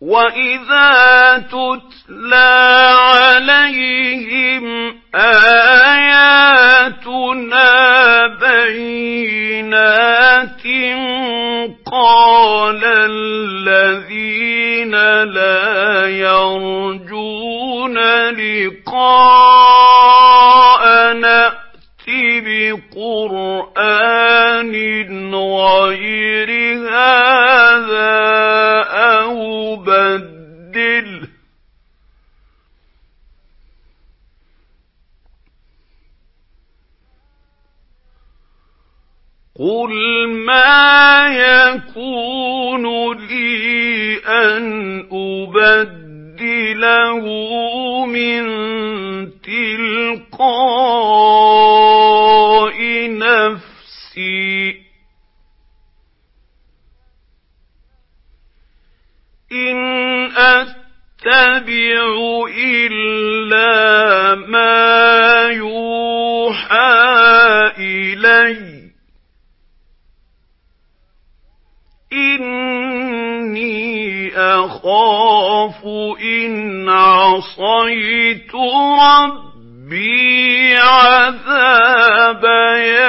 وَإِذَا تُتْلَىٰ عَلَيْهِمْ آيَاتُنَا بَيِّنَاتٍ قَالَ الَّذِينَ لَا يَرْجُونَ لِقَاءَنَا ائْتِ بِقُرْآنٍ غَيْرِ هَٰذَا أَوْ بَدِّلْهُ ۚ قُلْ مَا يَكُونُ لِي أَنْ أُبَدِّلَهُ مِن تِلْقَاءِ نَفْسِي ۖ إِنْ أَتَّبِعُ إِلَّا مَا يُوحَىٰ إِلَيَّ ۖ إِنِّي أَخَافُ إِنْ عَصَيْتُ رَبِّي عَذَابَ